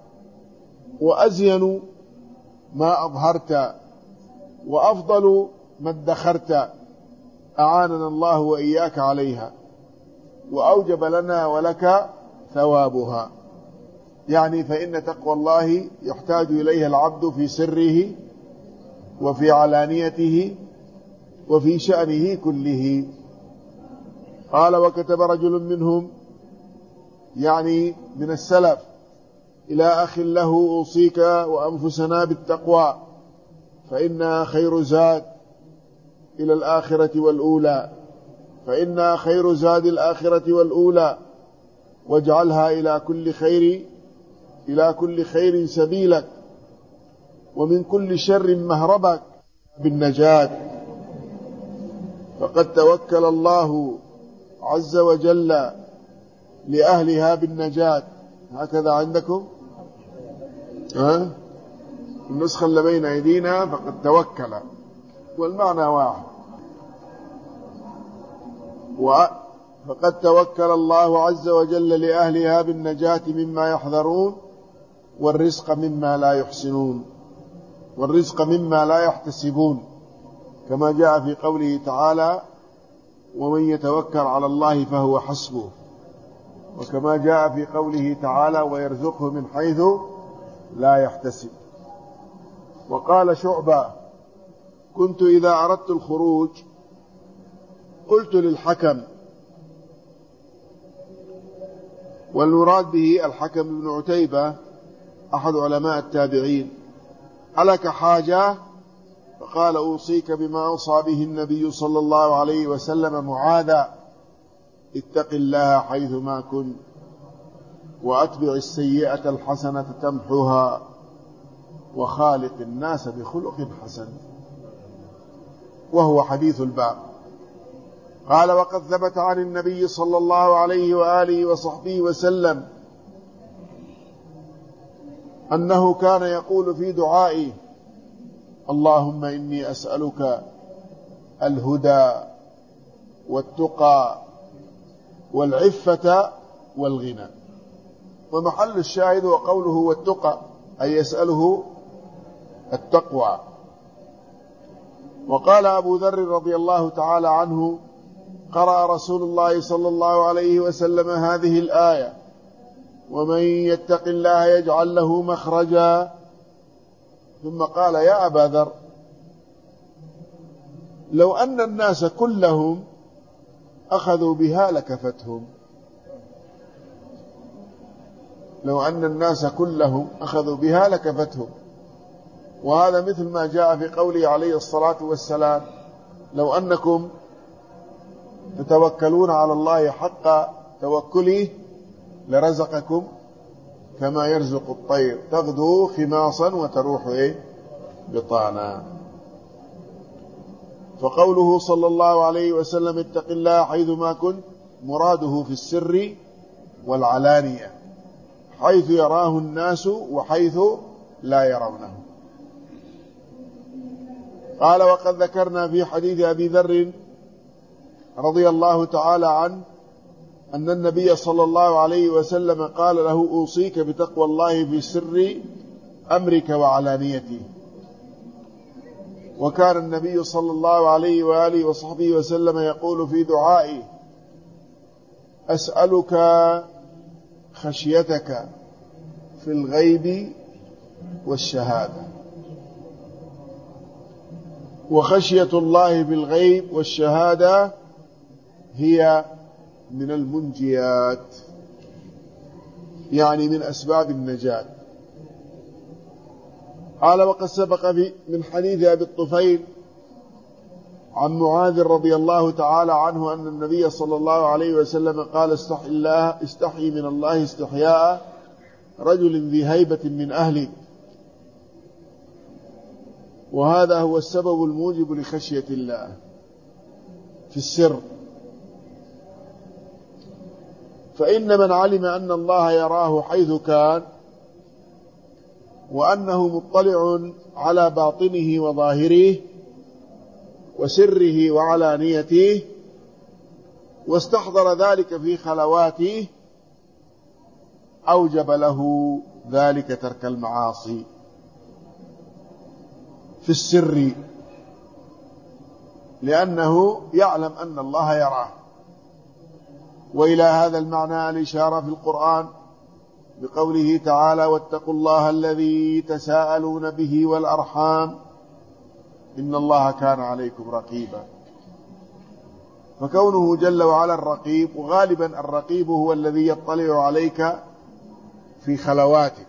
وأزين ما أظهرت وأفضل ما ادخرت، أعاننا الله وإياك عليها وأوجب لنا ولك ثوابها. يعني فإن تقوى الله يحتاج إليها العبد في سره وفي علانيته وفي شأنه كله. قال وكتب رجل منهم، يعني من السلف، إلى أخ له أوصيك وأنفسنا بالتقوى، فإنها خير زاد إلى الآخرة والأولى، فإنها خير زاد الآخرة والأولى، واجعلها إلى كل خير سبيلك، ومن كل شر مهربك بالنجاة، فقد توكل الله عز وجل لأهلها بالنجاة. هكذا عندكم؟ النسخة اللي بين أيدينا فقد توكل، والمعنى واحد. فقد توكل الله عز وجل لأهلها بالنجاة مما يحذرون والرزق مما لا يحسنون، والرزق مما لا يحتسبون، كما جاء في قوله تعالى: ومن يتوكل على الله فهو حسبه، وكما جاء في قوله تعالى: ويرزقه من حيث لا يحتسب. وقال شعبة: كنت إذا أردت الخروج قلت للحكم، والمراد به الحكم بن عتيبة أحد علماء التابعين: ألك حاجة؟ فقال: أوصيك بما أوصى به النبي صلى الله عليه وسلم معاذا: اتق الله حيثما كنت، وأتبع السيئة الحسنة تمحها، وخالق الناس بخلق حسن. وهو حديث الباب. قال: وقد ثبت عن النبي صلى الله عليه وآله وصحبه وسلم أنه كان يقول في دعائه: اللهم إني أسألك الهدى والتقى والعفة والغنى. ومحل الشاهد وقوله والتقى، أي يسأله التقوى. وقال أبو ذر رضي الله تعالى عنه: قرأ رسول الله صلى الله عليه وسلم هذه الآية: ومن يتق الله يجعل له مخرجا، ثم قال: يا أبا ذر، لو أن الناس كلهم أخذوا بها لكفتهم. لو أن الناس كلهم أخذوا بها لكفتهم. وهذا مثل ما جاء في قوله عليه الصلاة والسلام: لو أنكم تتوكلون على الله حق توكله لرزقكم كما يرزق الطير تغدو خماصا وتروح بطانا. فقوله صلى الله عليه وسلم: اتق الله حيثما كنت، مراده في السر والعلانية، حيث يراه الناس وحيث لا يرونه. قال: وقد ذكرنا في حديث أبي ذر رضي الله تعالى عنه أن النبي صلى الله عليه وسلم قال له: أوصيك بتقوى الله في سر أمرك وعلانيته. وكان النبي صلى الله عليه وآله وصحبه وسلم يقول في دعائه: أسألك خشيتك في الغيب والشهادة. وخشية الله في الغيب والشهادة هي من المنجيات، يعني من أسباب النجاة. قال: وقد سبق من حديث أبي الطفيل عن معاذ رضي الله تعالى عنه أن النبي صلى الله عليه وسلم قال: استحي من الله استحياء رجل ذي هيبة من أهلك. وهذا هو السبب الموجب لخشية الله في السر. فإن من علم أن الله يراه حيث كان، وأنه مطلع على باطنه وظاهره وسره وعلانيته، واستحضر ذلك في خلواته، أوجب له ذلك ترك المعاصي في السر، لأنه يعلم أن الله يراه. وإلى هذا المعنى الإشارة في القرآن بقوله تعالى: واتقوا الله الذي تساءلون به والأرحام إن الله كان عليكم رقيبا. فكونه جل وعلا الرقيب، وغالبا الرقيب هو الذي يطلع عليك في خلواتك،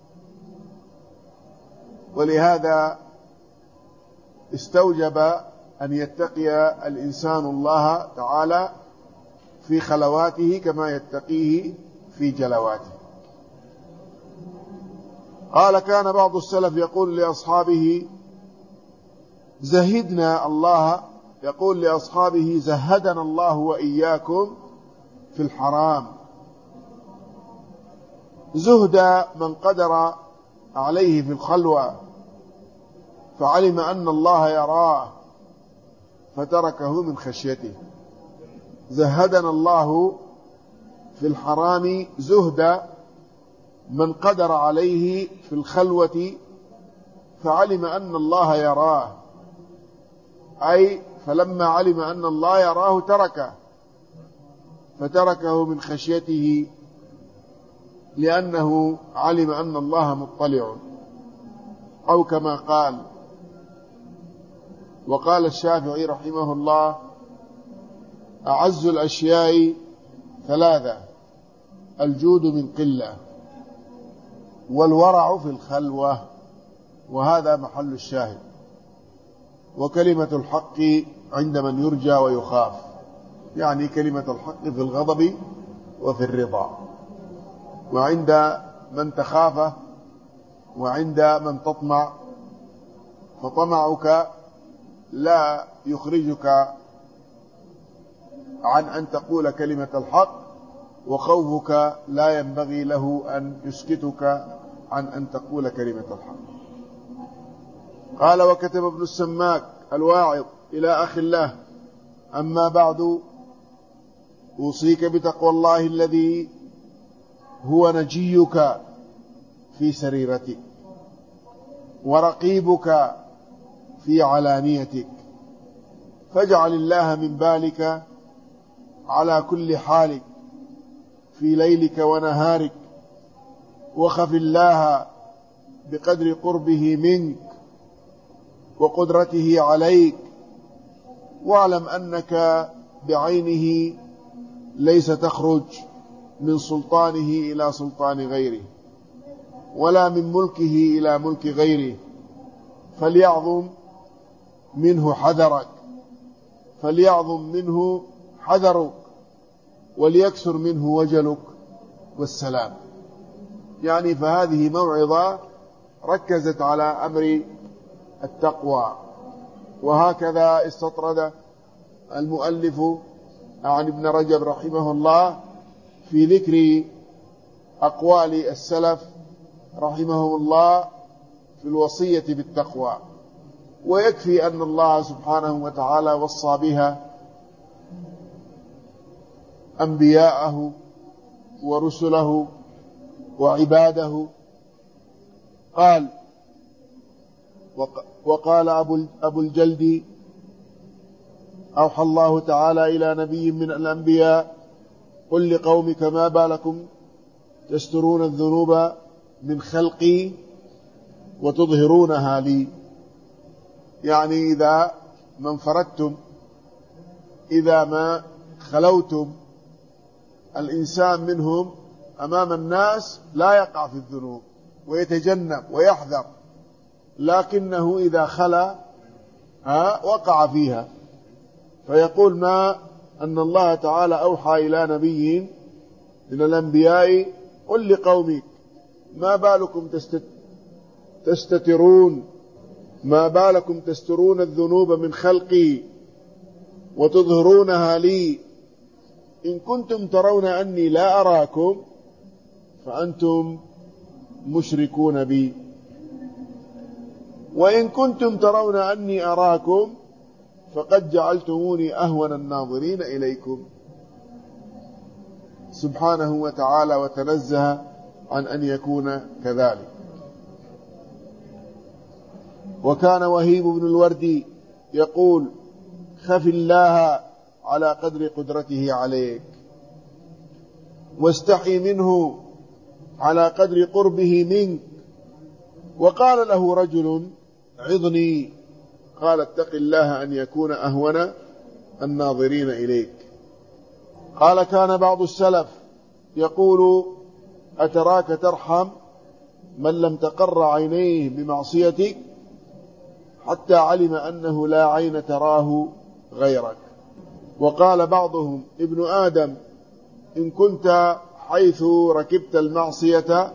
ولهذا استوجب أن يتقي الإنسان الله تعالى في خلواته كما يتقيه في جلواته. قال: كان بعض السلف يقول لأصحابه: زهدنا الله، يقول لأصحابه: زهدنا الله وإياكم في الحرام. زهد من قدر عليه في الخلوة فعلم أن الله يراه فتركه من خشيته. زهدنا الله في الحرام زهد من قدر عليه في الخلوة فعلم أن الله يراه، أي فلما علم أن الله يراه فتركه من خشيته لأنه علم أن الله مطلع. أو كما قال. وقال الشافعي رحمه الله: أعز الأشياء ثلاثة: الجود من قلة، والورع في الخلوة، وهذا محل الشاهد، وكلمة الحق عند من يرجى ويخاف، يعني كلمة الحق في الغضب وفي الرضا، وعند من تخافه وعند من تطمع، فطمعك لا يخرجك عن أن تقول كلمة الحق، وخوفك لا ينبغي له أن يسكتك عن أن تقول كلمة الحق. قال: وكتب ابن السماك الواعظ إلى أخ الله: أما بعد، أوصيك بتقوى الله الذي هو نجيك في سريرتك ورقيبك في علانيتك، فاجعل الله من بالك على كل حالك في ليلك ونهارك، وخف الله بقدر قربه منك وقدرته عليك، واعلم أنك بعينه ليس تخرج من سلطانه إلى سلطان غيره، ولا من ملكه إلى ملك غيره، فليعظم منه حذرك وليكثر منه وجلك والسلام. يعني فهذه موعظة ركزت على أمر التقوى. وهكذا استطرد المؤلف عن ابن رجب رحمه الله في ذكر أقوال السلف رحمهم الله في الوصية بالتقوى. ويكفي أن الله سبحانه وتعالى وصى بها أنبياءه ورسله وعباده. وقال أبو الجلد: أوحى الله تعالى إلى نبي من الأنبياء: قل لقومك ما بالكم تسترون الذنوب من خلقي وتظهرونها لي. يعني إذا ما انفردتم، إذا ما خلوتم، الإنسان منهم أمام الناس لا يقع في الذنوب ويتجنب ويحذر، لكنه إذا خلا وقع فيها. فيقول ما أن الله تعالى أوحى إلى نبي من الأنبياء: قل لقومك ما بالكم تسترون الذنوب من خلقي وتظهرونها لي، إن كنتم ترون أني لا أراكم فأنتم مشركون بي، وإن كنتم ترون أني أراكم فقد جعلتموني أهون الناظرين إليكم. سبحانه وتعالى وتنزه عن أن يكون كذلك. وكان وهيب بن الوردي يقول: خف الله على قدر قدرته عليك، واستحي منه على قدر قربه منك. وقال له رجل: عظني. قال: اتق الله أن يكون أهون الناظرين إليك. قال: كان بعض السلف يقول: أتراك ترحم من لم تقر عينيه بمعصيتك، حتى علم أنه لا عين تراه غيرك. وقال بعضهم: ابن آدم إن كنت حيث ركبت المعصية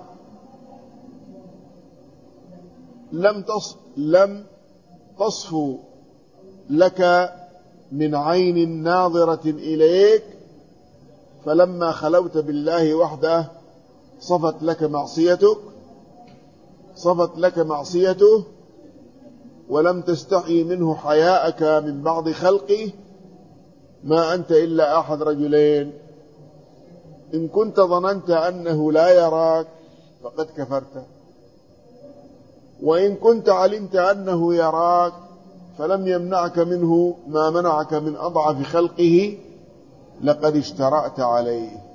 لم تصفو لك من عين ناظرة إليك، فلما خلوت بالله وحده صفت لك معصيته ولم تستحي منه حياءك من بعض خلقه ما أنت إلا أحد رجلين. إن كنت ظننت أنه لا يراك فقد كفرت، وإن كنت علمت أنه يراك فلم يمنعك منه ما منعك من أضعف خلقه لقد اشترأت عليه.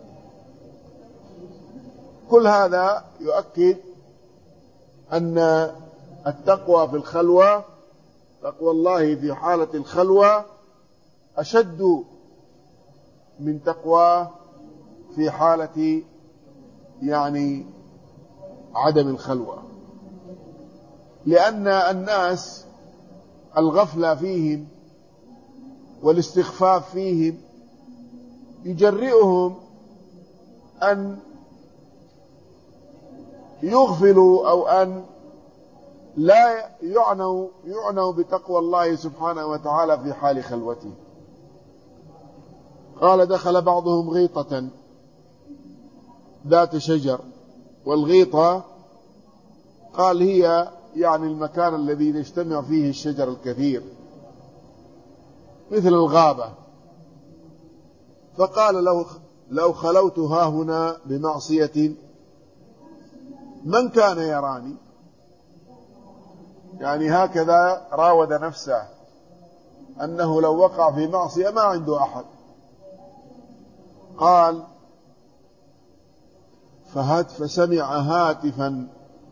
كل هذا يؤكد أن التقوى في الخلوة، تقوى الله في حالة الخلوة، أشد من تقوى في حالة عدم الخلوة، لأن الناس الغفلة فيهم والاستخفاف فيهم يجرئهم أن يغفلوا أو أن لا يعنوا بتقوى الله سبحانه وتعالى في حال خلوته. قال: دخل بعضهم غيطة ذات شجر. والغيطة قال هي المكان الذي يجتمع فيه الشجر الكثير مثل الغابة. فقال: لو خلوت هاهنا بمعصية من كان يراني؟ هكذا راود نفسه أنه لو وقع في معصية ما عنده أحد. قال: فسمع هاتفا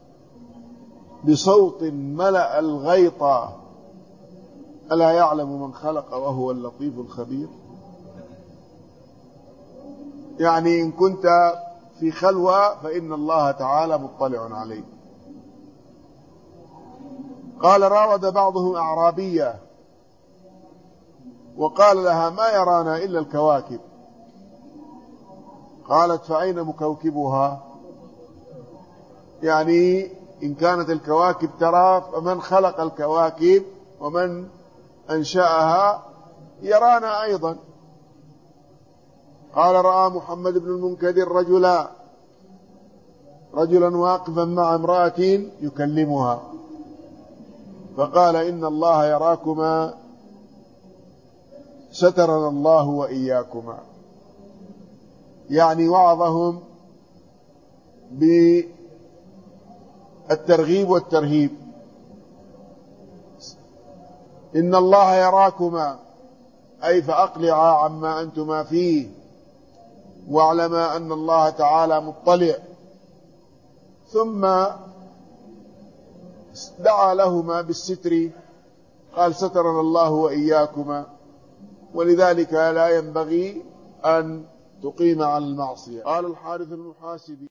بصوت ملأ الغيط: ألا يعلم من خلق وهو اللطيف الخبير. إن كنت في خلوة فإن الله تعالى مطلع عليك. قال: راود بعضهم أعرابية وقال لها: ما يرانا إلا الكواكب. قالت: فأين مكوكبها؟ إن كانت الكواكب ترى فمن خلق الكواكب ومن أنشأها يرانا أيضا. قال: رأى محمد بن المنكدر رجلا واقفا مع امرأة يكلمها، فقال: إن الله يراكما سترنا الله وإياكما. وعظهم بالترغيب والترهيب. إن الله يراكما، أي فأقلعا عما أنتما فيه، واعلما أن الله تعالى مطلع. ثم دعا لهما بالستر، قال: سترنا الله وإياكما. ولذلك لا ينبغي أن تقيم على المعصية. قال الحارث المحاسبي: